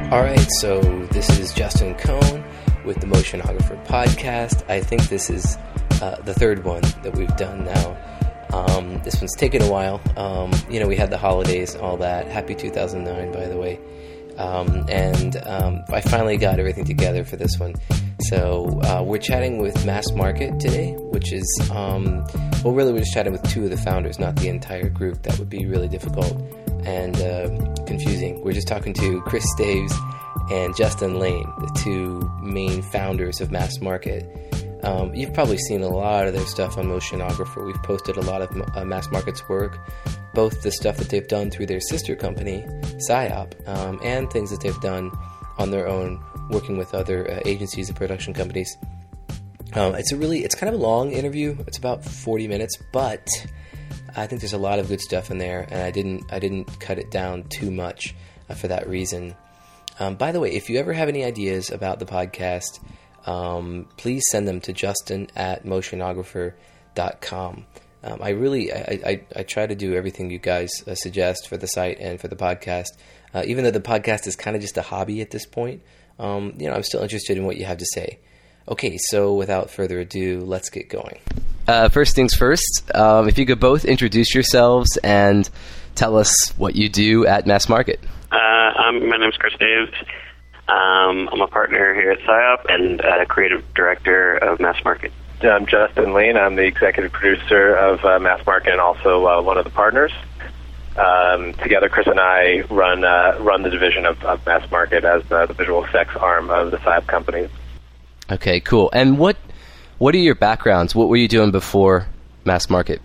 Alright, so this is Justin Cohn with the Motionographer Podcast. I think this is the third one that we've done now. This one's taken a while. We had the holidays and all that. Happy 2009, by the way. I finally got everything together for this one. So we're chatting with Mass Market today, which is, really we're just chatting with two of the founders, not the entire group. That would be really difficult and confusing. We're just talking to Chris Staves and Justin Lane, the two main founders of Mass Market. You've probably seen a lot of their stuff on Motionographer. We've posted a lot of Mass Market's work, both the stuff that they've done through their sister company, PSYOP, and things that they've done on their own, working with other agencies and production companies. It's kind of a long interview. It's about 40 minutes, but I think there's a lot of good stuff in there, and I didn't cut it down too much for that reason. By the way, if you ever have any ideas about the podcast, please send them to justin@motionographer.com. I try to do everything you guys suggest for the site and for the podcast. Even though the podcast is kind of just a hobby at this point, I'm still interested in what you have to say. Okay, so without further ado, let's get going. First things first, if you could both introduce yourselves and tell us what you do at Mass Market. My name's Chris Staves. I'm a partner here at PSYOP and creative director of Mass Market. I'm Justin Lane. I'm the executive producer of Mass Market and also one of the partners. Together, Chris and I run the division of Mass Market as the visual effects arm of the PSYOP company. Okay, cool. And what are your backgrounds? What were you doing before Mass Market?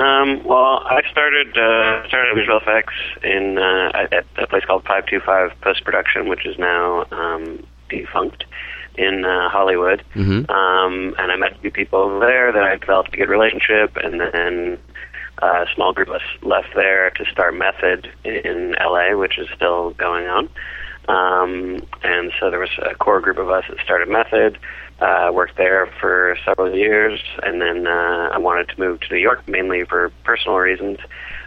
I started visual effects at a place called 525 Post Production, which is now defunct, in Hollywood. Mm-hmm. And I met a few people over there that I developed a good relationship, and then a small group of us left there to start Method in LA, which is still going on. And so there was a core group of us that started Method, worked there for several years, and then I wanted to move to New York, mainly for personal reasons.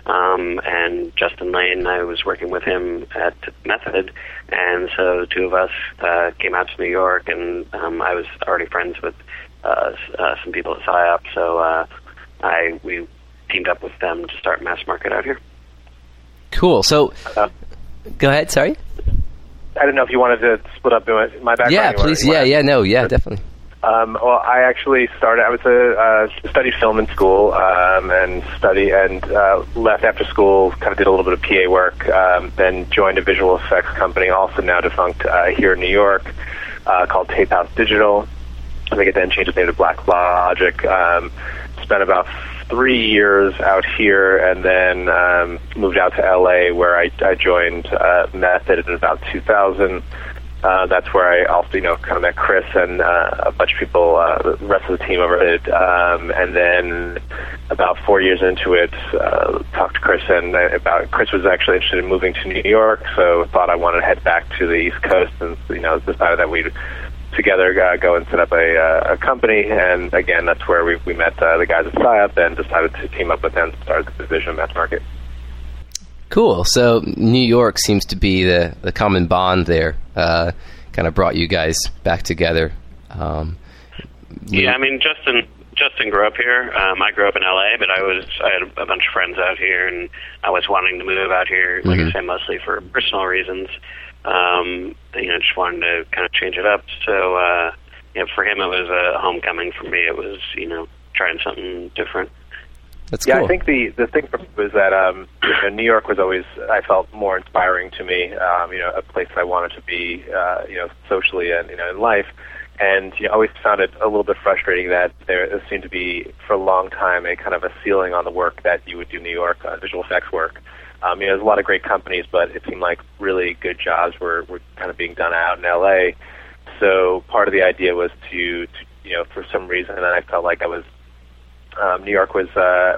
And Justin Lane, I was working with him at Method, and so the two of us came out to New York, and I was already friends with some people at PSYOP, so we teamed up with them to start Mass Market out here. Cool. So, go ahead, sorry? I don't know if you wanted to split up my background. Yeah, please. Definitely. I actually started. I was studied film in school and left after school. Kind of did a little bit of PA work. Then joined a visual effects company, also now defunct, here in New York, called Tape House Digital. I think it then changed its name to Black Logic. Spent about 3 years out here, and then moved out to LA, where I joined Method in about 2000. That's where I also, kind of met Chris and a bunch of people, the rest of the team over it. And then about 4 years into it, talked to Chris Chris was actually interested in moving to New York, so thought I wanted to head back to the East Coast, and decided that we'd together go and set up a company. And again, that's where we met the guys at PSYOP and decided to team up with them to start the division of Mass Market. Cool. So New York seems to be the common bond there. Kind of brought you guys back together. Yeah, I mean, Justin grew up here. I grew up in LA, but I had a bunch of friends out here, and I was wanting to move out here, like I say, mostly for personal reasons. Just wanted to kind of change it up. So, for him, it was a homecoming. For me, it was, trying something different. That's cool. Yeah, I think the thing for me was that New York was always, I felt, more inspiring to me. A place that I wanted to be, socially and in life. And I always found it a little bit frustrating that there seemed to be, for a long time, a kind of a ceiling on the work that you would do in New York, visual effects work. There's a lot of great companies, but it seemed like really good jobs were kind of being done out in LA. So part of the idea was to for some reason, and I felt like New York was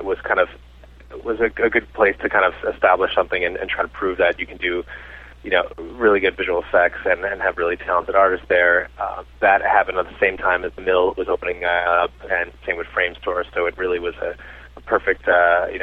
a good place to kind of establish something and try to prove that you can do, really good visual effects and have really talented artists there. That happened at the same time as the Mill was opening up, and same with Frame Store. So it really was a perfect,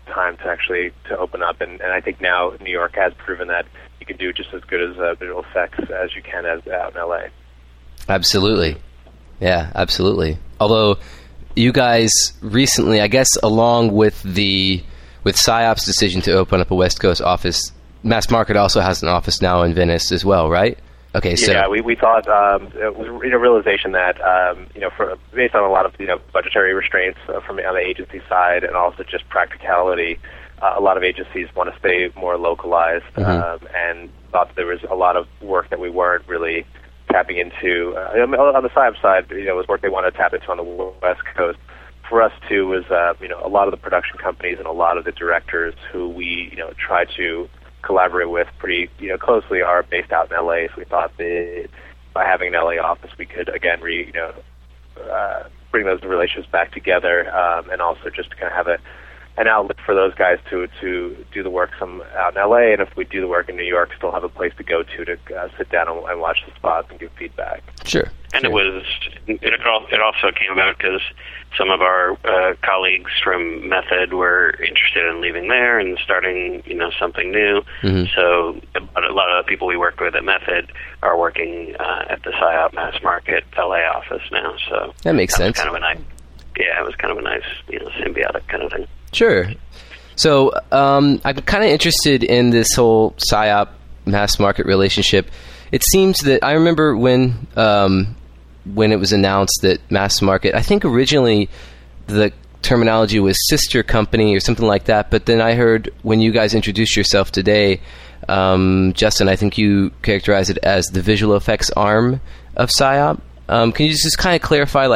time to open up, and I think now New York has proven that you can do just as good as visual effects as you can as out in LA. Absolutely. Yeah, absolutely. Although you guys recently, I guess, along with PsyOp's decision to open up a West Coast office, Mass Market also has an office now in Venice as well, right? Okay, so yeah, we thought it was a realization that based on a lot of budgetary restraints from on the agency side, and also just practicality, a lot of agencies want to stay more localized, and thought that there was a lot of work that we weren't really tapping into. On the PsyOp side, was work they wanted to tap into on the West Coast. For us too was a lot of the production companies and a lot of the directors who we try to collaborate with pretty closely are based out in LA. So we thought that by having an LA office, we could again bring those relationships back together, and also just kind of have an outlet for those guys to do the work some out in LA, and if we do the work in New York, still have a place to go to sit down and watch the spots and give feedback. Sure. And it also came about because some of our colleagues from Method were interested in leaving there and starting something new. So a lot of the people we worked with at Method are working at the PsyOp Mass Market LA office now. So that makes sense. It was kind of a nice symbiotic kind of thing. Sure. So I'm kind of interested in this whole PsyOp Mass Market relationship. It seems that I remember when it was announced that Mass Market, I think originally the terminology was sister company or something like that, but then I heard when you guys introduced yourself today, Justin, I think you characterized it as the visual effects arm of PsyOp. Can you just kind of clarify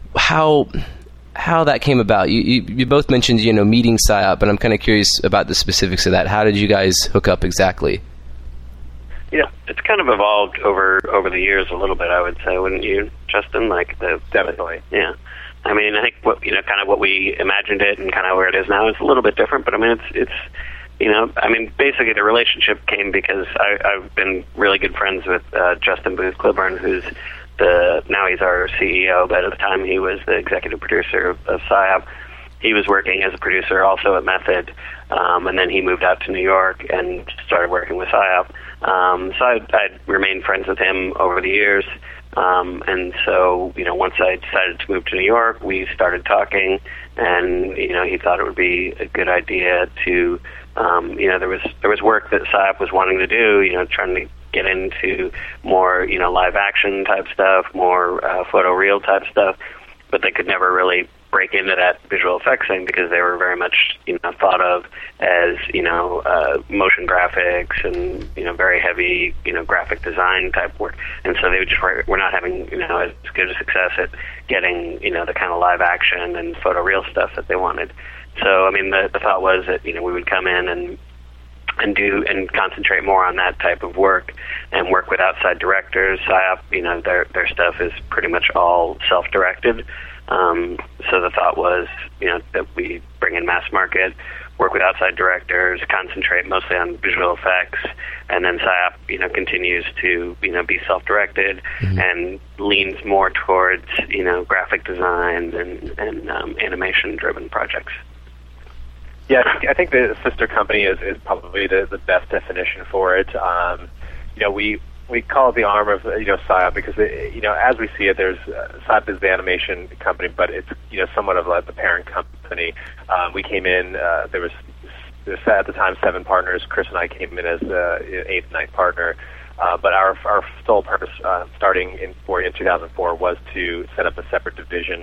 how that came about? You both mentioned meeting PsyOp, but I'm kind of curious about the specifics of that. How did you guys hook up exactly? Yeah, it's kind of evolved over the years a little bit, I would say, wouldn't you, Justin? Definitely. Yeah. I mean, I think kind of what we imagined it and kind of where it is now is a little bit different, but I mean, it's basically the relationship came because I've been really good friends with Justin Booth Cliburn, who's now he's our CEO, but at the time he was the executive producer of PsyOp. He was working as a producer also at Method, and then he moved out to New York and started working with PsyOp. So I'd remained friends with him over the years, and so once I decided to move to New York, we started talking, and he thought it would be a good idea to there was work that PsyOp was wanting to do, trying to get into more live action type stuff, more photoreal type stuff, but they could never really break into that visual effects thing because they were very much thought of as motion graphics and very heavy graphic design type work, and so they just were not having as good a success at getting the kind of live action and photoreal stuff that they wanted. So I mean the thought was that we would come in and do and concentrate more on that type of work and work with outside directors. PsyOp, their stuff is pretty much all self-directed. So the thought was, that we bring in Mass Market, work with outside directors, concentrate mostly on visual effects, and then PsyOp, continues to, be self-directed and leans more towards, graphic design and animation-driven projects. Yeah, I think the sister company is probably the best definition for it. We call it the arm of PsyOp because as we see it, there's PsyOp is the animation company, but it's somewhat of like the parent company. We came in. There was at the time 7 partners. Chris and I came in as the 8th, 9th partner. But our sole purpose, starting in 2004, was to set up a separate division.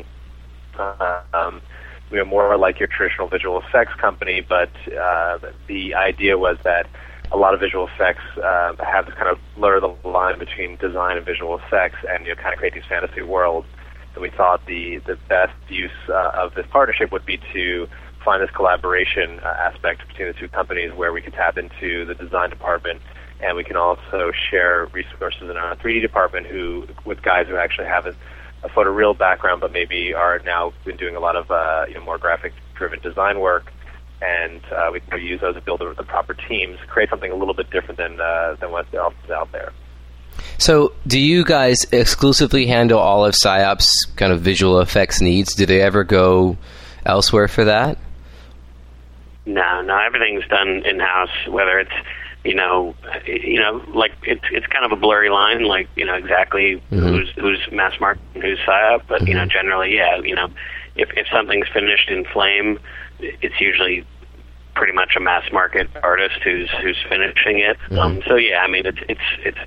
We are more like your traditional visual effects company, but the idea was that a lot of visual effects have this kind of blur the line between design and visual effects, and kind of create these fantasy worlds. So we thought the best use of this partnership would be to find this collaboration aspect between the two companies, where we could tap into the design department, and we can also share resources in our 3D department with guys who actually have a photoreal background, but maybe are now been doing a lot of more graphic-driven design work. And we can use those to build the proper teams, create something a little bit different than what else is out there. So do you guys exclusively handle all of PsyOp's kind of visual effects needs? Do they ever go elsewhere for that? No, everything's done in-house, whether it's, like it's kind of a blurry line, like, exactly who's mass market and who's SIOP, but, generally, if something's finished in Flame, it's usually pretty much a mass market artist who's finishing it. So yeah, I mean, it's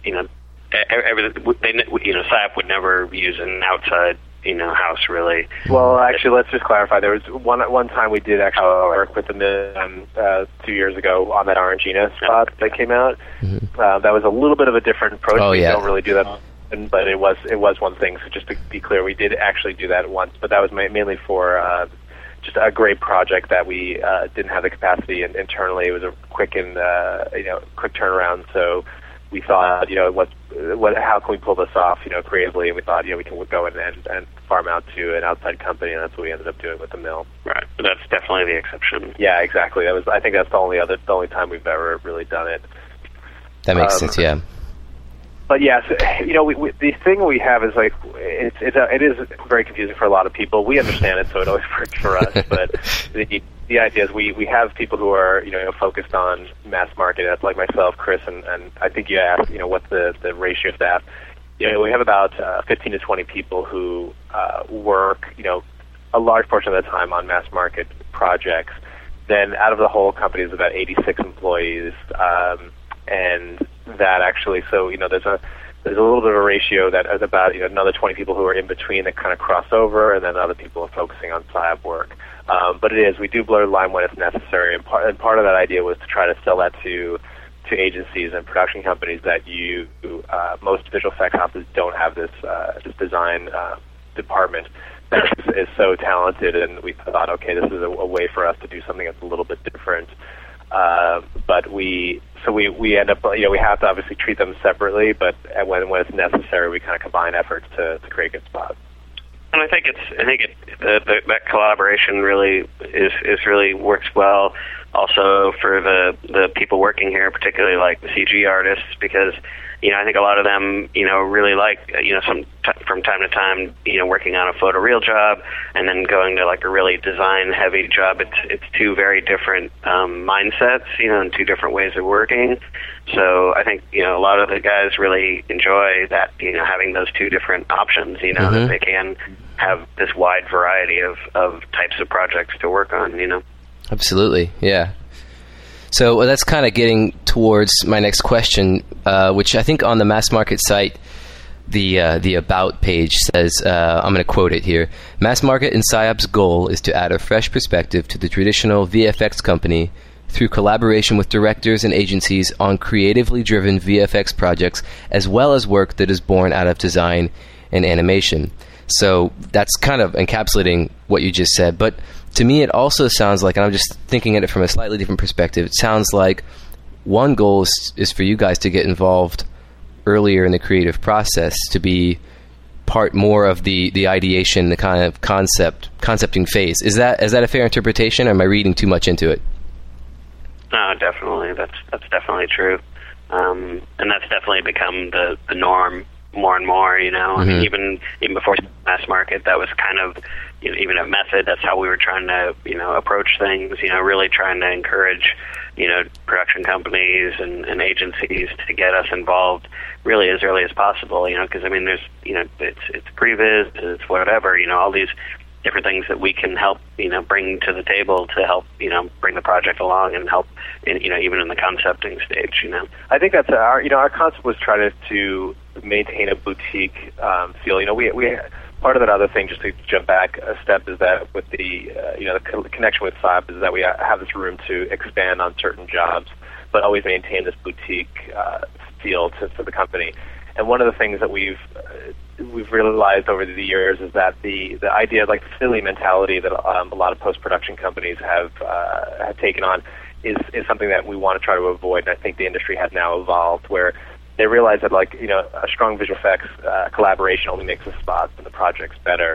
SIOP would never use an outside house, really. Well, actually, let's just clarify. There was one time we did actually work with the Mill 2 years ago on that Orangina spot that came out. That was a little bit of a different approach. We don't really do that, but it was one thing. So just to be clear, we did actually do that once, but that was mainly for just a great project that we didn't have the capacity internally. It was a quick and quick turnaround. So we thought, how can we pull this off, creatively? And we thought, we can go in and farm out to an outside company, and that's what we ended up doing with the Mill. Right, but that's definitely the exception. Yeah, exactly. I think that's the only time we've ever really done it. That makes sense. Yeah. But yes, the thing we have is like it is very confusing for a lot of people. We understand it, so it always works for us. But the idea is we have people who are focused on mass market. That's like myself, Chris, and I think you asked what's the ratio of that. We have about 15 to 20 people who work a large portion of the time on mass market projects. Then out of the whole company is about 86 employees, and that actually, so there's a little bit of a ratio that is about another 20 people who are in between that kind of cross over, and then other people are focusing on SIOP work. But we do blur the line when it's necessary, and part of that idea was to try to sell that to agencies and production companies that most visual effects houses don't have this design department that is so talented, and we thought, okay, this is a way for us to do something that's a little bit different. But we end up, we have to obviously treat them separately, but when it's necessary, we kind of combine efforts to create a good spot. And I think that collaboration really really works well. Also for the people working here, particularly like the CG artists, because I think a lot of them really like from time to time working on a photoreal job and then going to like a really design heavy job. It's two very different mindsets, and two different ways of working. So I think a lot of the guys really enjoy that, having those two different options, that they can have this wide variety of types of projects to work on. Absolutely, yeah. So that's kind of getting towards my next question, which I think on the mass market site, the About page says, I'm going to quote it here, "Mass Market and SIOP's goal is to add a fresh perspective to the traditional VFX company through collaboration with directors and agencies on creatively driven VFX projects, as well as work that is born out of design and animation." So that's kind of encapsulating what you just said, but to me it also sounds like, and I'm just thinking at it from a slightly different perspective, it sounds like one goal is for you guys to get involved earlier in the creative process, to be part more of the ideation, the kind of concepting phase. Is that a fair interpretation, or am I reading too much into it? No, definitely. That's definitely true. And that's definitely become the norm more and more, I mean, even before mass market, that was kind of, even a method. That's how we were trying to, approach things, really trying to encourage, production companies and agencies to get us involved really as early as possible, because, I mean, there's, it's previs, it's whatever, all these different things that we can help, bring to the table to help, bring the project along and help, even in the concepting stage, I think that's our concept was trying to maintain a boutique feel. We part of that other thing, just to jump back a step, is that with the the connection with SIOP is that we have this room to expand on certain jobs, but always maintain this boutique feel to the company. And one of the things that we've realized over the years is that the idea, like the Philly mentality that a lot of post-production companies have taken on is something that we want to try to avoid. And I think the industry has now evolved where they realize that a strong visual effects collaboration only makes the spots and the projects better.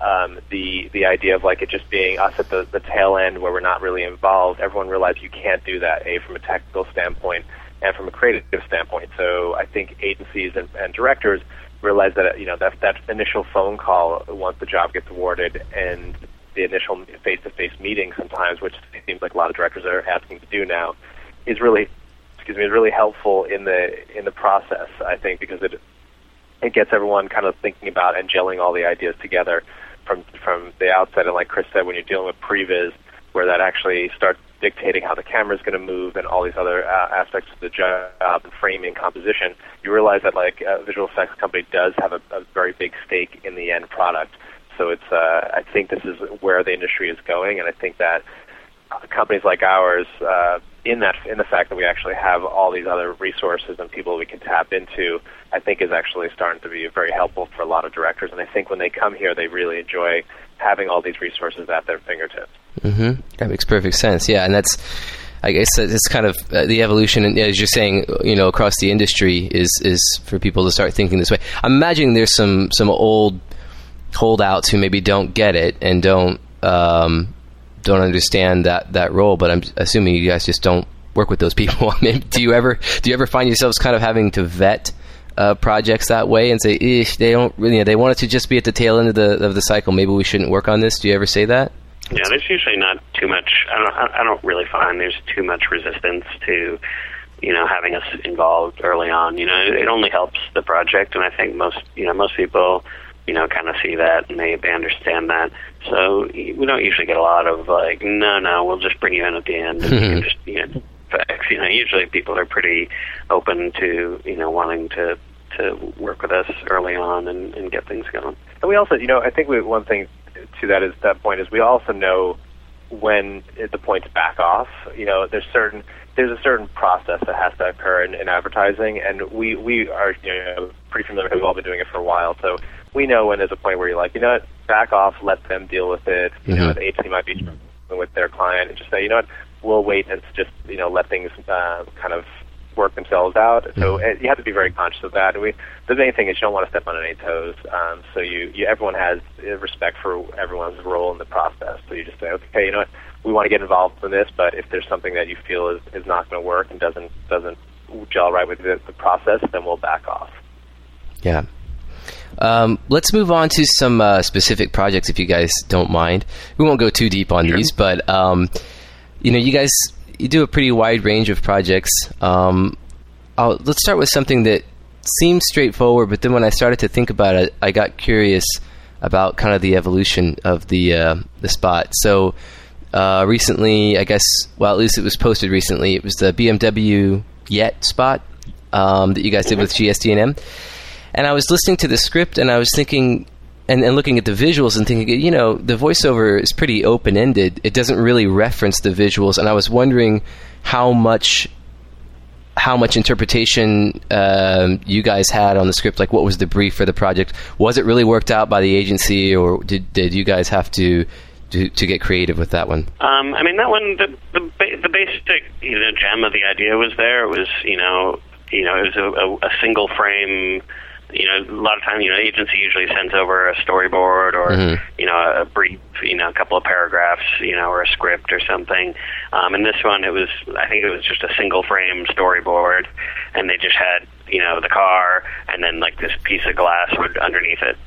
The idea of it just being us at the tail end where we're not really involved, everyone realized you can't do that, from a technical standpoint and from a creative standpoint. So I think agencies and directors realize that that initial phone call once the job gets awarded and the initial face-to-face meeting sometimes, which seems like a lot of directors are asking to do now, is really helpful in the process, I think, because it gets everyone kind of thinking about and gelling all the ideas together from the outset. And like Chris said, when you're dealing with previs, where that actually starts dictating how the camera's going to move and all these other aspects of the job, and framing, composition, you realize that like a visual effects company does have a very big stake in the end product. So it's I think this is where the industry is going, and I think that companies like ours, in the fact that we actually have all these other resources and people we can tap into, I think is actually starting to be very helpful for a lot of directors. And I think when they come here, they really enjoy having all these resources at their fingertips. Mm-hmm. That makes perfect sense. Yeah, and that's, I guess, it's kind of the evolution, and as you're saying, across the industry is for people to start thinking this way. I'm imagining there's some old holdouts who maybe don't get it and don't understand that role, but I'm assuming you guys just don't work with those people. I mean, do you ever find yourselves kind of having to vet projects that way and say, they don't really, they want it to just be at the tail end of the cycle, maybe we shouldn't work on this? Do you ever say that? Yeah, there's usually not too much. I don't really find there's too much resistance to having us involved early on. It only helps the project, and I think most people kind of see that and they understand that. So we don't usually get a lot of like, no, we'll just bring you in at the end and you can just facts. Usually people are pretty open to wanting to work with us early on and get things going. And we also, I think one thing to that point is we also know when the point to back off. There's a certain process that has to occur in advertising, and we are pretty familiar. We've all been doing it for a while, so we know when there's a point where you're like, back off, let them deal with it. The agency might be struggling with their client, and just say, we'll wait and just let things kind of work themselves out. So you have to be very conscious of that. And the main thing is you don't want to step on any toes. So everyone has respect for everyone's role in the process. So you just say, okay, we want to get involved in this, but if there's something that you feel is not going to work and doesn't gel right with the process, then we'll back off. Yeah. Let's move on to some specific projects, if you guys don't mind. We won't go too deep on these, but you guys, you do a pretty wide range of projects. Let's start with something that seems straightforward, but then when I started to think about it, I got curious about kind of the evolution of the spot. So recently, I guess, well, at least it was posted recently, it was the BMW Yet spot that you guys did with GSD&M. And I was listening to the script, and I was thinking, and looking at the visuals and thinking, the voiceover is pretty open-ended. It doesn't really reference the visuals, and I was wondering how much interpretation you guys had on the script. Like, what was the brief for the project? Was it really worked out by the agency, or did you guys have to get creative with that one? I mean, that one, the basic gem of the idea was there. It was it was a single frame. A lot of times, agency usually sends over a storyboard or, a brief, a couple of paragraphs, or a script or something. And this one, I think it was just a single frame storyboard, and they just had, the car and then like this piece of glass underneath it.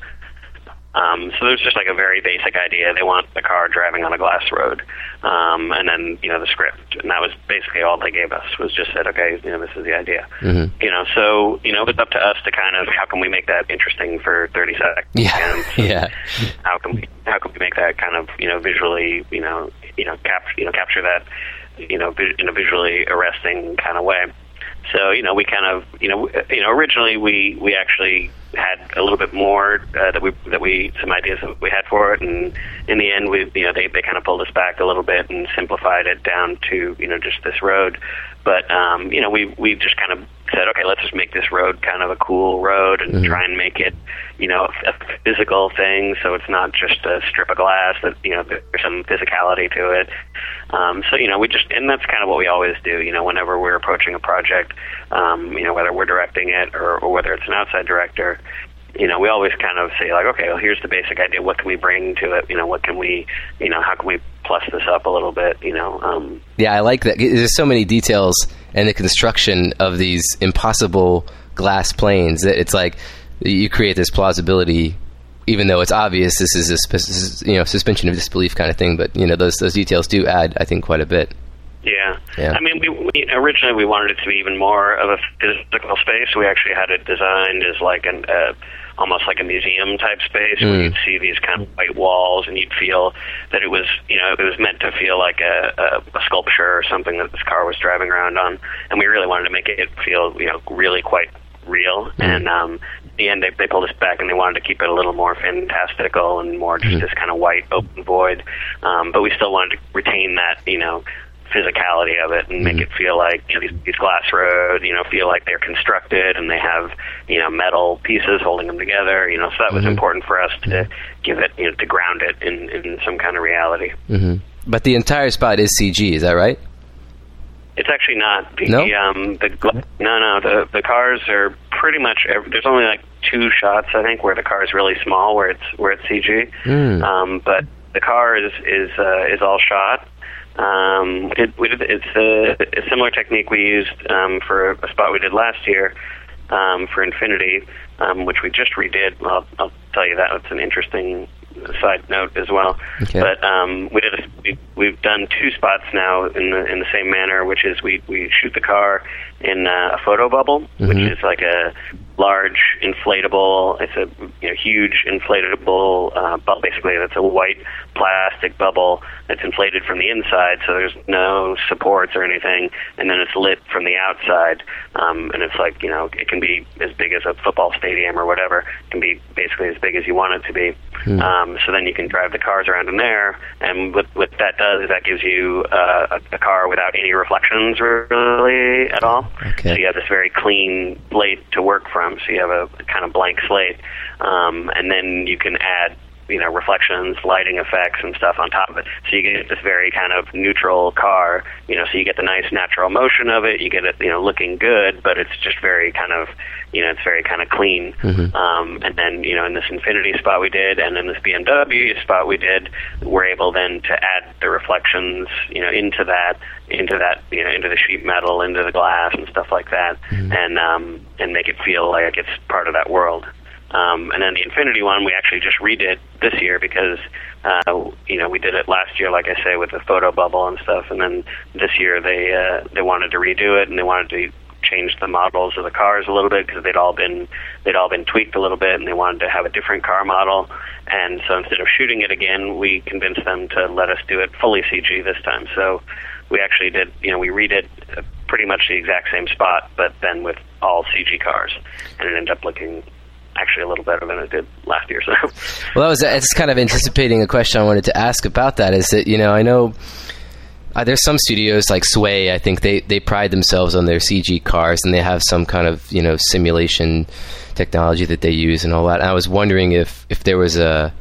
So there's just like a very basic idea. They want the car driving on a glass road. And then, the script. And that was basically all they gave us, was just said, okay, this is the idea. So, it was up to us to kind of, how can we make that interesting for 30 seconds? Yeah. How can we make that kind of, visually, capture that, in a visually arresting kind of way. So, we kind of, originally we actually had a little bit more some ideas that we had for it, and in the end, they kind of pulled us back a little bit and simplified it down to, just this road. But, we just kind of said, okay, let's just make this road kind of a cool road and try and make it, a physical thing, so it's not just a strip of glass, that, there's some physicality to it. So, and that's kind of what we always do, whenever we're approaching a project, whether we're directing it or whether it's an outside director, we always kind of say, like, okay, well, here's the basic idea. What can we bring to it? What can we, how can we plus this up a little bit, Yeah, I like that. There's so many details in the construction of these impossible glass planes that it's like you create this plausibility, even though it's obvious this is a suspension of disbelief kind of thing, but those details do add, I think, quite a bit. Yeah. I mean, we originally we wanted it to be even more of a physical space. We actually had it designed as like almost like a museum type space where you'd see these kind of white walls, and you'd feel that it was meant to feel like a sculpture or something that this car was driving around on. And we really wanted to make it feel really quite real. And in the end, they pulled us back, and they wanted to keep it a little more fantastical and more just this kind of white open void. But we still wanted to retain that physicality of it and make it feel like these glass roads feel like they're constructed and they have metal pieces holding them together, so that was important for us to give it to ground it in some kind of reality. But the entire spot is CG, is that right? It's actually not. No? The cars are pretty much there's only like 2 shots, I think, where the car is really small, where it's CG. But the car is all shot. It's a similar technique we used for a spot we did last year for Infinity, which we just redid. I'll tell you that. It's an interesting side note as well. Okay. But we've done 2 spots now in the same manner, which is we shoot the car in a photo bubble, which is like a large inflatable. It's a huge inflatable bubble. Basically, that's a white plastic bubble that's inflated from the inside, so there's no supports or anything, and then it's lit from the outside. And it's like it can be as big as a football stadium or whatever. It can be basically as big as you want it to be. So then you can drive the cars around in there, and what that does is that gives you a car without any reflections really at all. Okay. So you have this very clean slate to work from. So you have a kind of blank slate, and then you can add reflections, lighting effects, and stuff on top of it. So you get this very kind of neutral car. So you get the nice natural motion of it. You get it, looking good, but it's just very kind of, it's very kind of clean. And then, in this Infinity spot we did, and in this BMW spot we did, we're able then to add the reflections, into the sheet metal, into the glass, and stuff like that, and make it feel like it's part of that world. And then the Infinity one we actually just redid this year because, we did it last year, like I say, with the photo bubble and stuff. And then this year they wanted to redo it, and they wanted to change the models of the cars a little bit because they'd all been tweaked a little bit, and they wanted to have a different car model. And so instead of shooting it again, we convinced them to let us do it fully CG this time. So we actually did, we redid pretty much the exact same spot, but then with all CG cars, and it ended up looking actually a little better than it did last year. So, well, it's kind of anticipating a question I wanted to ask about that. Is that I know there's some studios like Sway. I think they pride themselves on their CG cars, and they have some kind of simulation technology that they use and all that. And I was wondering if there was a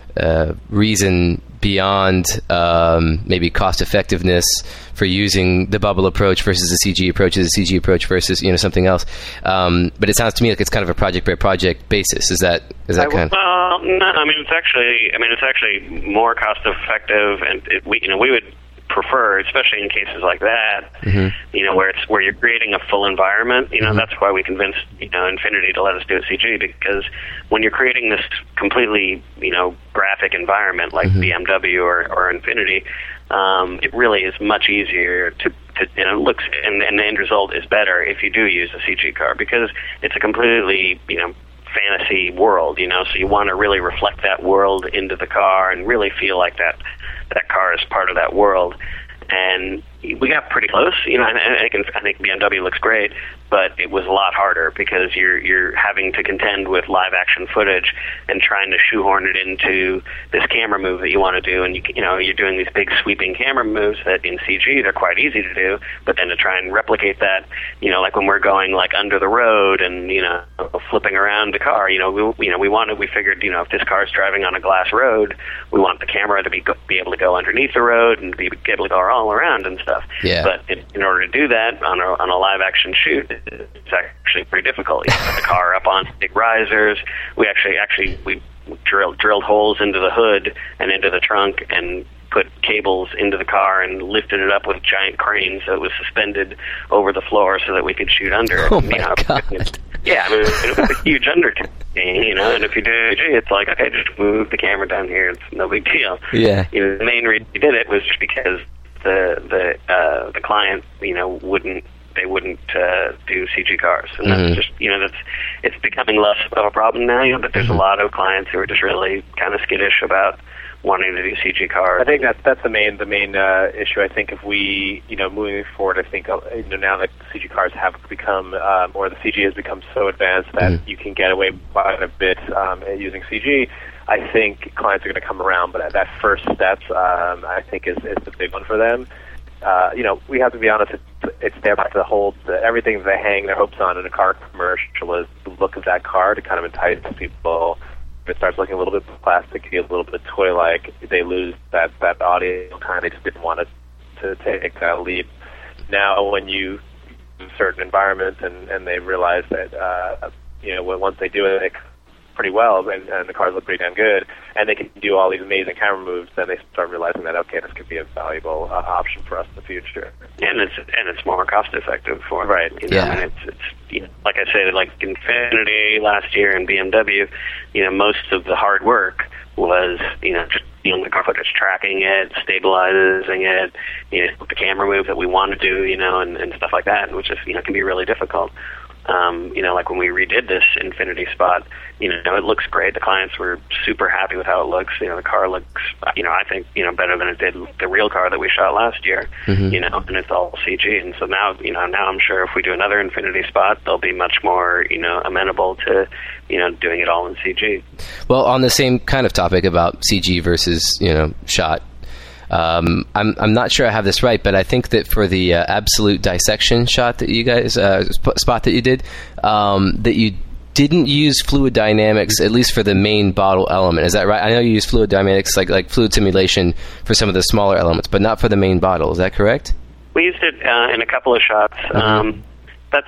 reason beyond maybe cost effectiveness for using the bubble approach versus the CG approach, the CG approach versus something else. But it sounds to me like it's kind of a project by project basis. Is that kind of? Well, no. I mean, it's actually more cost effective, and we would prefer, especially in cases like that, where you're creating a full environment. That's why we convinced Infinity to let us do it CG, because when you're creating this completely graphic environment like BMW or Infinity, it really is much easier to looks and the end result is better if you do use a CG car, because it's a completely fantasy world. So you want to really reflect that world into the car and really feel like that car is part of that world. And we got pretty close. I think BMW looks great, but it was a lot harder because you're having to contend with live action footage and trying to shoehorn it into this camera move that you want to do, and you're doing these big sweeping camera moves that in CG they're quite easy to do, but then to try and replicate that, like when we're going like under the road and flipping around the car, we figured if this car's driving on a glass road, we want the camera to be able to go underneath the road and be able to go all around and stuff. Yeah. But in order to do that on a live action shoot, it's actually pretty difficult. You put the car up on big risers. We actually drilled holes into the hood and into the trunk and put cables into the car and lifted it up with giant cranes so it was suspended over the floor so that we could shoot under it. Oh my God. Yeah, it was a huge undertaking. And if you do CG, it's like, okay, just move the camera down here. It's no big deal. Yeah. The main reason we did it was just because the client, wouldn't do CG cars, and that's just it's becoming less of a problem now. But there's a lot of clients who are just really kind of skittish about wanting to do CG cars. I think that's the main issue. I think if we moving forward, I think now that CG cars have become or the CG has become so advanced that you can get away quite a bit using CG. I think clients are going to come around, but that first step, I think, is the big one for them. We have to be honest. It's their part to hold everything they hang their hopes on in a car commercial is the look of that car to kind of entice people. If it starts looking a little bit plasticky, a little bit toy-like, they lose that audio kind. They just didn't want to take that leap. Now, when you certain environments and they realize that once they do it pretty well and the cars look pretty damn good and they can do all these amazing camera moves, then they start realizing that this could be a valuable option for us in the future. And it's more cost effective for them. Right. And it's like I said, like Infiniti last year and BMW, most of the hard work was just dealing with the car footage, tracking it, stabilizing it, the camera move that we want to do, and stuff like that, which is can be really difficult. Like when we redid this Infiniti spot, it looks great. The clients were super happy with how it looks. The car looks, I think, better than it did the real car that we shot last year, and it's all CG. And so now I'm sure if we do another Infiniti spot, they'll be much more, amenable to, doing it all in CG. Well, on the same kind of topic about CG versus, shot, I'm not sure I have this right, but I think that for the absolute dissection shot that you guys spot that you did, that you didn't use fluid dynamics, at least for the main bottle element. Is that right? I know you use fluid dynamics like fluid simulation for some of the smaller elements, but not for the main bottle. Is that correct? We used it in a couple of shots. That's,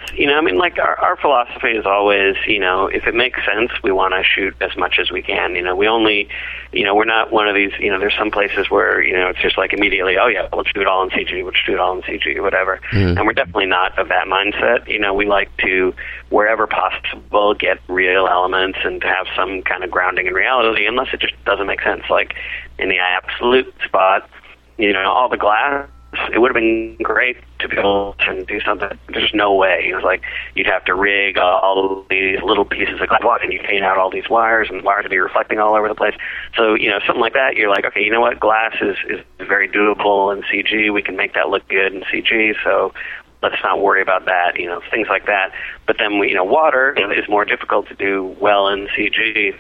our philosophy is always, if it makes sense, we want to shoot as much as we can. We only, we're not one of these, there's some places where, it's just like immediately, oh yeah, let's do it all in CG, let's do it all in CG, whatever. And we're definitely not of that mindset. We like to, wherever possible, get real elements and to have some kind of grounding in reality, unless it just doesn't make sense. Like in the absolute spot, all the glass, it would have been great to be able to do something. There's no way. It was like you'd have to rig all these little pieces of glass and you paint out all these wires, and the wires would be reflecting all over the place. So, something like that, you're like, okay, what? Glass is very doable in CG. We can make that look good in CG, so let's not worry about that, things like that. But then, water is more difficult to do well in CG.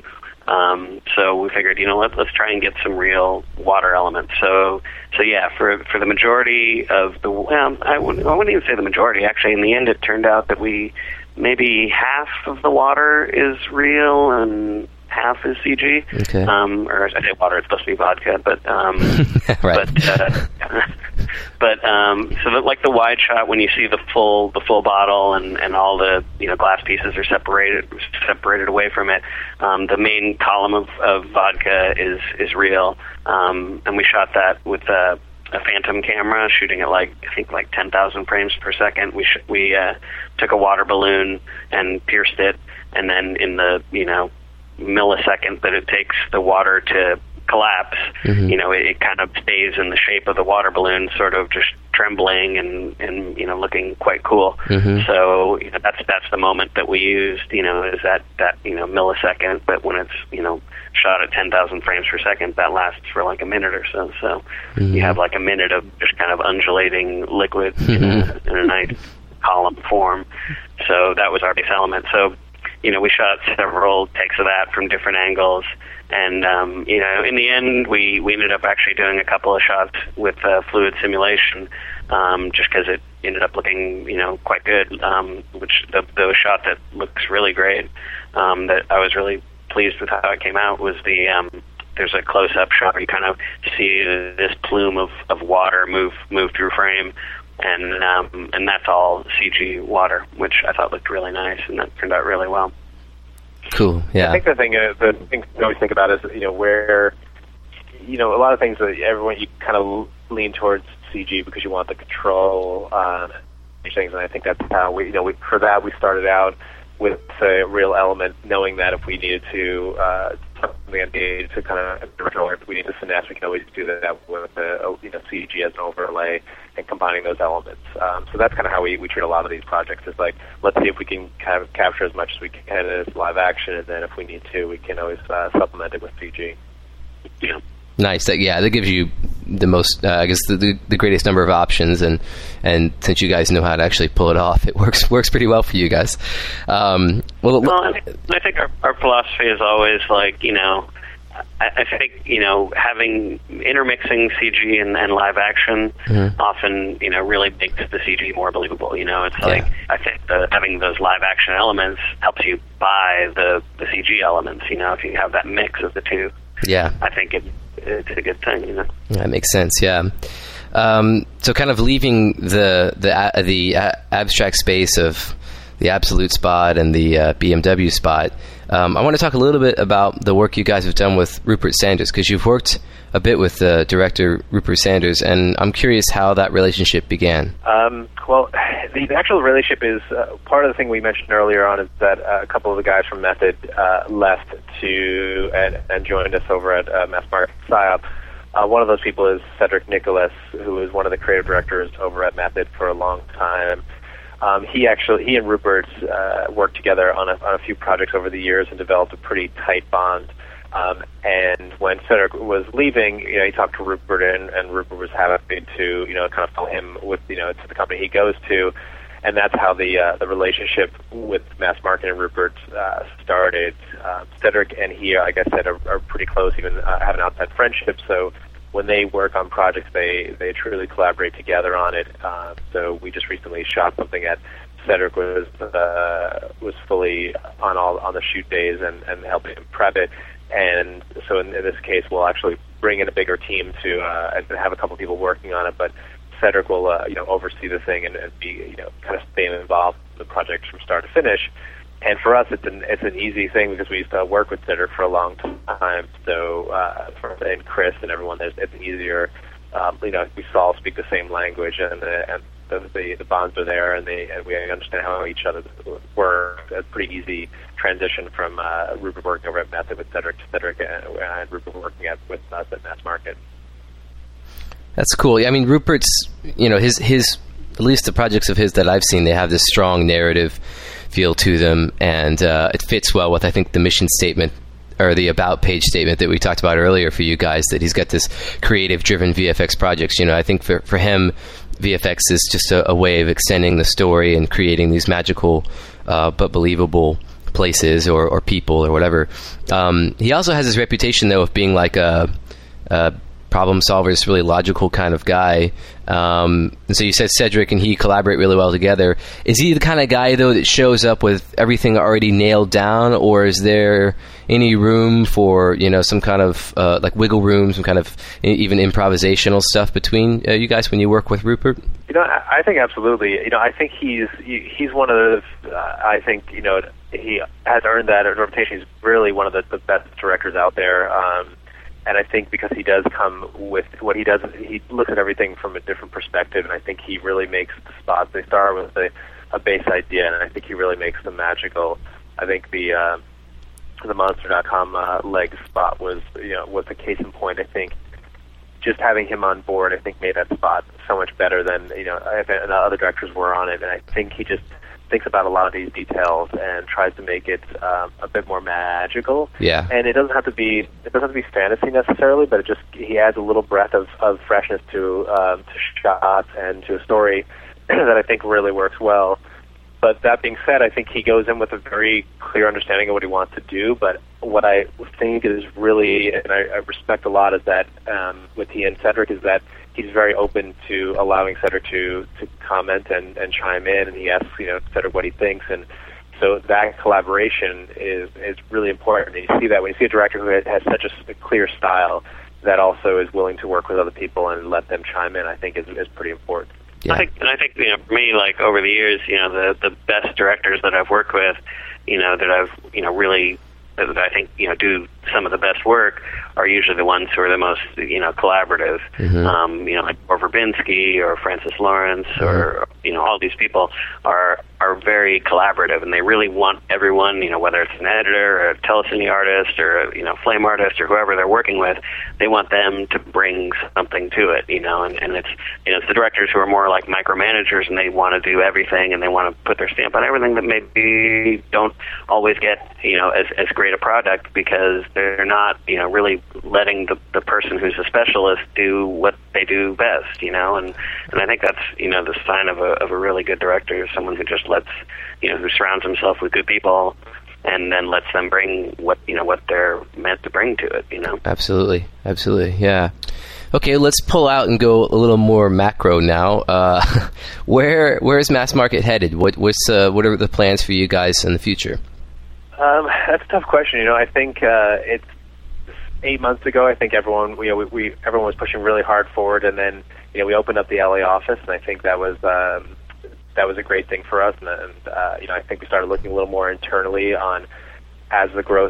So we figured, let's try and get some real water elements. So yeah, for the majority of I wouldn't even say the majority. Actually, in the end, it turned out that maybe half of the water is real and half is CG. Okay. Or I say water, it's supposed to be vodka, but right. So that, like the wide shot, when you see the full bottle and all the glass pieces are separated away from it, the main column of vodka is real, and we shot that with a Phantom camera, shooting at I think 10,000 frames per second. We took a water balloon and pierced it, and then in the millisecond that it takes the water to collapse, it kind of stays in the shape of the water balloon, sort of just trembling and looking quite cool. So that's the moment that we used, is that millisecond. But when it's shot at 10,000 frames per second, that lasts for like a minute or so. So you have like a minute of just kind of undulating liquid in a nice column form. So that was our base element. So we shot several takes of that from different angles, and in the end, we ended up actually doing a couple of shots with fluid simulation, just because it ended up looking quite good. Which the shot that looks really great, that I was really pleased with how it came out, was there's a close-up shot where you kind of see this plume of water move through frame. And that's all CG water, which I thought looked really nice, and that turned out really well. Cool. Yeah. I think the thing I always think about is where a lot of things that everyone you kind of lean towards CG because you want the control things, and I think that's how we for that we started out with a real element, knowing that if we needed to to kind of if we need to finesse, we can always do that with CG as an overlay and combining those elements. So that's kind of how we treat a lot of these projects. It's like, let's see if we can kind of capture as much as we can as live action, and then if we need to, we can always supplement it with CG. Yeah. Nice. That gives you the most, I guess, the greatest number of options, and since you guys know how to actually pull it off, it works pretty well for you guys. I think our philosophy is always like, I think, having intermixing CG and live action often, really makes the CG more believable. It's like, I think having those live action elements helps you buy the CG elements, if you have that mix of the two. Yeah. I think it's a good thing, That makes sense, yeah. So kind of leaving the abstract space of the Absolute spot and the BMW spot, I want to talk a little bit about the work you guys have done with Rupert Sanders, because you've worked a bit with director Rupert Sanders, and I'm curious how that relationship began. Well, the actual relationship is part of the thing we mentioned earlier on, is that a couple of the guys from Method left and joined us over at Mass Market PSYOP. One of those people is Cedric Nicholas, who is one of the creative directors over at Method for a long time. He and Rupert worked together on a few projects over the years and developed a pretty tight bond. And when Cedric was leaving, he talked to Rupert, and Rupert was happy to, kind of follow him with, to the company he goes to, and that's how the relationship with Mass Market and Rupert started. Cedric and he, like I said, are pretty close, even have an outside friendship. So when they work on projects, they truly collaborate together on it. So we just recently shot something at Cedric was fully on the shoot days and helping him prep it. And so in this case, we'll actually bring in a bigger team to and have a couple people working on it. But Cedric will oversee the thing and be kind of staying involved in the project from start to finish. And for us, it's an easy thing because we used to work with Cedric for a long time. So and Chris and everyone, it's easier. We all speak the same language, and the bonds are there, and we understand how each other work. It's a pretty easy transition from Rupert working over at Method with Cedric to Cedric and Rupert working with us at Mass Market. That's cool. Yeah, I mean, Rupert's, his at least the projects of his that I've seen, they have this strong narrative feel to them, and it fits well with, I think, the mission statement or the about page statement that we talked about earlier for you guys, that he's got this creative driven VFX projects. I think for him, VFX is just a way of extending the story and creating these magical but believable places or people or whatever. He also has this reputation, though, of being like a problem solver, this really logical kind of guy. And so you said Cedric and he collaborate really well together. Is he the kind of guy, though, that shows up with everything already nailed down, or is there any room for some kind of like wiggle room, some kind of even improvisational stuff between you guys when you work with Rupert? I think absolutely. I think he's one of the. I think he has earned that reputation. He's really one of the best directors out there. And I think because he does come with what he does, he looks at everything from a different perspective, and I think he really makes the spots. They start with a base idea, and I think he really makes them magical. I think the Monster.com leg spot was a case in point. I think just having him on board, I think, made that spot so much better than other directors were on it, and I think he just thinks about a lot of these details and tries to make it a bit more magical. Yeah. And it doesn't have to be fantasy necessarily, but he adds a little breath of freshness to shots and to a story that I think really works well. But that being said, I think he goes in with a very clear understanding of what he wants to do. But what I think is really, and I respect a lot, is that with he and Cedric, is that he's very open to allowing Cedric to comment and chime in, and he asks Cedric what he thinks, and so that collaboration is really important. And you see that when you see a director who has such a clear style that also is willing to work with other people and let them chime in, I think is pretty important. Yeah. I think for me, like over the years, the best directors that I've worked with, that I've really, that I think do some of the best work are usually the ones who are the most collaborative. Mm-hmm. Like Gore Verbinski or Francis Lawrence or all these people are very collaborative, and they really want everyone, whether it's an editor or a telecine artist or a flame artist or whoever they're working with, they want them to bring something to it, and it's the directors who are more like micromanagers, and they want to do everything, and they want to put their stamp on everything, that maybe don't always get as great a product because they're not really letting the person who's a specialist do what they do best, and I think that's the sign of a really good director, someone who just lets who surrounds himself with good people and then lets them bring what they're meant to bring to it. Absolutely, yeah. Okay, let's pull out and go a little more macro now. Where is Mass Market headed? What are the plans for you guys in the future? That's a tough question. I think it's 8 months ago. I think everyone everyone was pushing really hard forward, and then we opened up the LA office, and I think that was a great thing for us. And I think we started looking a little more internally on as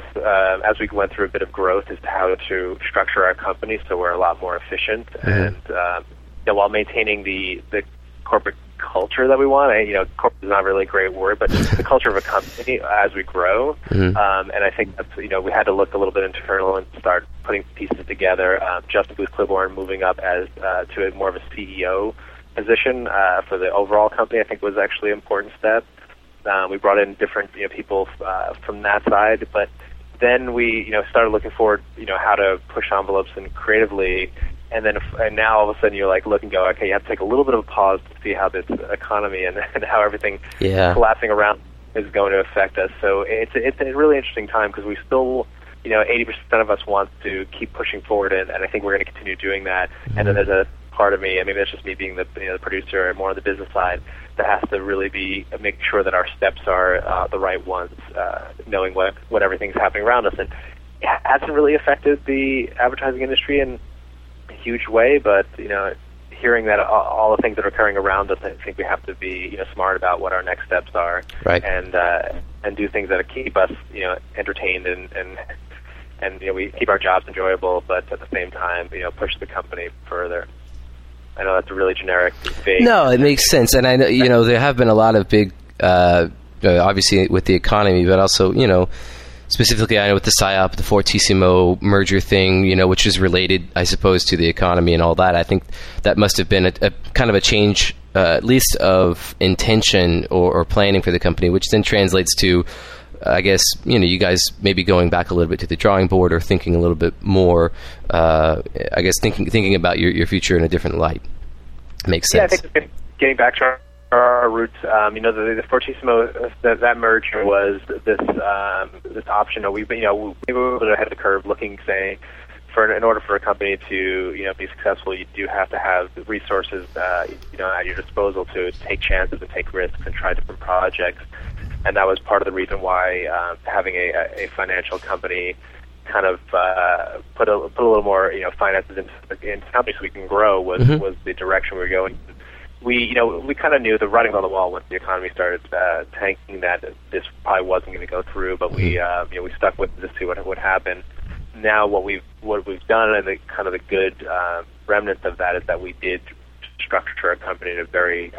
we went through a bit of growth as to how to structure our company so we're a lot more efficient, and while maintaining the corporate culture that we want. Corporate is not really a great word, but just the culture of a company as we grow. And I think that's, we had to look a little bit internal and start putting pieces together. Justin Booth-Clibborn moving up as to more of a CEO position for the overall company, I think was actually an important step. We brought in different people from that side, but then we started looking forward, how to push envelopes and creatively. And now all of a sudden you're like, look and go, okay, you have to take a little bit of a pause to see how this economy and how everything collapsing around is going to affect us. So it's a really interesting time because we still, 80% of us want to keep pushing forward, and I think we're going to continue doing that. And then there's a part of me, and maybe that's just me being the producer and more on the business side, that has to really be making sure that our steps are the right ones, knowing what everything's happening around us. And it hasn't really affected the advertising industry in a huge way, but hearing that all the things that are occurring around us, I think we have to be smart about what our next steps are, right? And do things that keep us entertained and we keep our jobs enjoyable, but at the same time push the company further. I know that's a really generic thing. No, it makes sense, and I know there have been a lot of big, obviously with the economy, but also specifically I know with the PSYOP, the Fortissimo merger thing, which is related, I suppose, to the economy and all that. I think that must have been a kind of a change, at least of intention or planning for the company, which then translates to, I guess, you guys maybe going back a little bit to the drawing board or thinking a little bit more, I guess, thinking about your future in a different light. Makes sense. Yeah, I think getting back to our roots, the Fortissimo, that merger was this option. We were a little ahead of the curve looking, say, in order for a company to be successful, you do have to have the resources at your disposal to take chances and take risks and try different projects. And that was part of the reason why having a financial company kind of put a little more finances into the company so we can grow was the direction we were going. We kind of knew the writing on the wall when the economy started tanking that this probably wasn't going to go through, but we stuck with it to see what would happen. Now what we've done, and the kind of the good remnants of that, is that we did structure a company in a very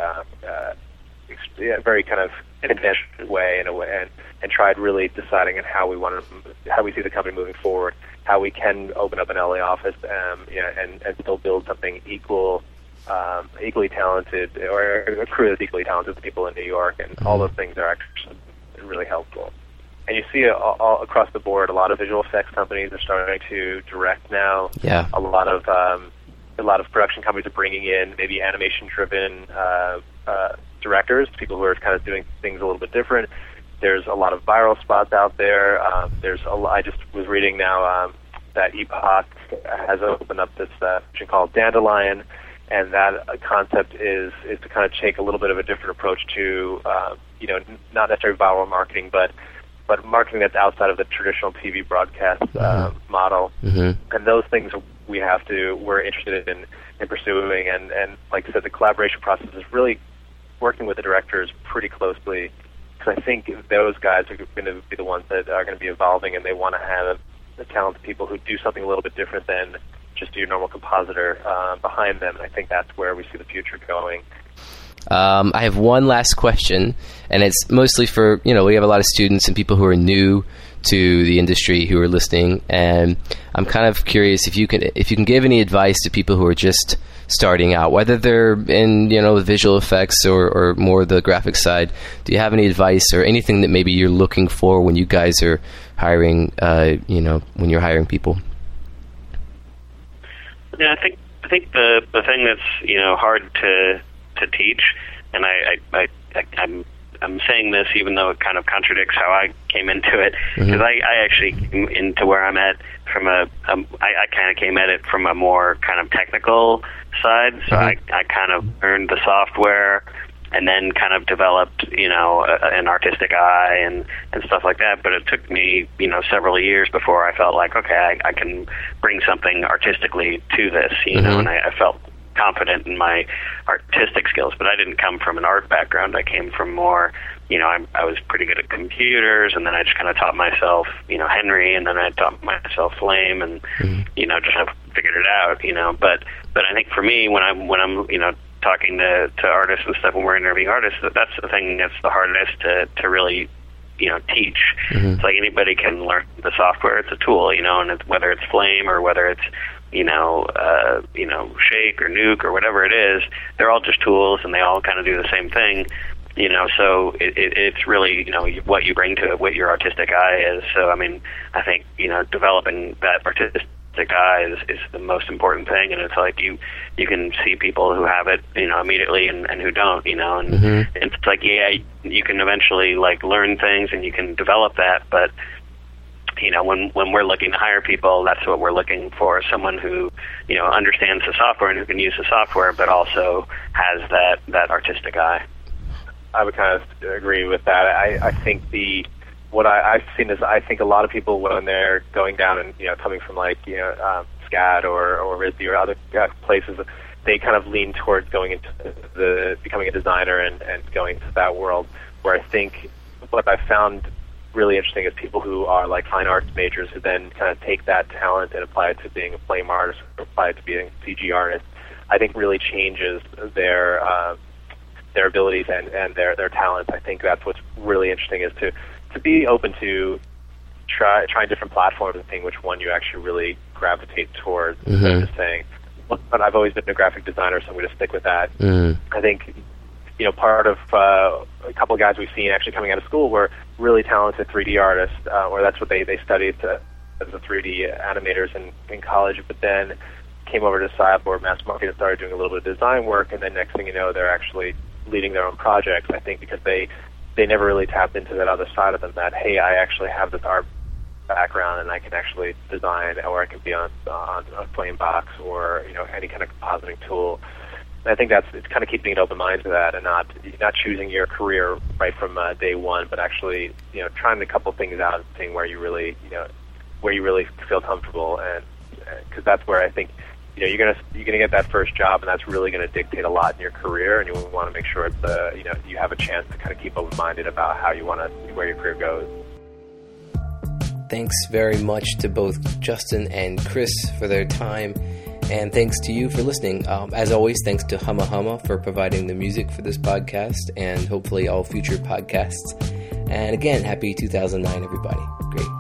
very kind of intentional way, and tried really deciding on how we see the company moving forward, how we can open up an LA office, and still build something equally talented, or a crew that's equally talented with people in New York, and all those things are actually really helpful. And you see all across the board, a lot of visual effects companies are starting to direct now. Yeah. A lot of production companies are bringing in maybe animation-driven directors, people who are kind of doing things a little bit different. There's a lot of viral spots out there. I just was reading now that Epoch has opened up this section called Dandelion, and that concept is to kind of take a little bit of a different approach to not necessarily viral marketing, but marketing that's outside of the traditional TV broadcast model. And those things we're interested in pursuing, and like I said, the collaboration process is really working with the directors pretty closely, because I think those guys are going to be the ones that are going to be evolving, and they want to have the talented people who do something a little bit different than just your normal compositor behind them. And I think that's where we see the future going. I have one last question, and it's mostly for, we have a lot of students and people who are new to the industry who are listening, and I'm kind of curious if you can give any advice to people who are just starting out, whether they're in visual effects or more the graphic side. Do you have any advice or anything that maybe you're looking for when you guys are hiring, when you're hiring people? Yeah, I think the thing that's hard to teach, and I'm saying this even though it kind of contradicts how I came into it, because I actually came into where I'm at from I kind of came at it from a more kind of technical side. So I kind of learned the software and then kind of developed, an artistic eye and stuff like that. But it took me, several years before I felt like, okay, I can bring something artistically to this, and I felt confident in my artistic skills. But I didn't come from an art background. I came from more, I was pretty good at computers, and then I just kind of taught myself, Henry, and then I taught myself Flame, and just kind of figured it out, But I think for me, when I'm talking to artists and stuff, when we're interviewing artists, that's the thing that's the hardest to really teach. It's like anybody can learn the software. It's a tool, and whether it's Flame or whether it's Shake or Nuke or whatever it is, they're all just tools, and they all kind of do the same thing. So it's really, what you bring to it, what your artistic eye is. So, I think, developing that artistic eye is the most important thing. And it's like you can see people who have it, immediately and who don't, and it's like, you can eventually learn things and you can develop that. But, when we're looking to hire people, that's what we're looking for. Someone who, understands the software and who can use the software, but also has that artistic eye. I would kind of agree with that. I think what I've seen is I think a lot of people, when they're going down and coming from SCAD or RISD or other places, they kind of lean towards going into becoming a designer and going to that world. Where I think what I found really interesting is people who are fine arts majors who then kind of take that talent and apply it to being a flame artist or apply it to being a CG artist. I think really changes their abilities and their talents. I think that's what's really interesting, is to be open to trying different platforms and seeing which one you actually really gravitate towards. Instead of just saying, well, but I've always been a graphic designer, so I'm going to stick with that. I think part of a couple of guys we've seen actually coming out of school were really talented 3D artists, or that's what they studied as a 3D animators in college, but then came over to SciAp or Mass Market and started doing a little bit of design work, and then next thing you know, they're actually leading their own projects. I think because they never really tapped into that other side of them, that, hey, I actually have this art background and I can actually design, or I can be on a flame box or any kind of compositing tool. And I think it's kind of keeping an open mind to that, and not choosing your career right from day one, but actually trying a couple things out and seeing where you really feel comfortable, and because that's where I think you're gonna get that first job, and that's really going to dictate a lot in your career, and you want to make sure it's you have a chance to kind of keep open-minded about where your career goes. Thanks very much to both Justin and Chris for their time, and thanks to you for listening. As always, thanks to Humma Humma for providing the music for this podcast and hopefully all future podcasts. And again, happy 2009, everybody. Great.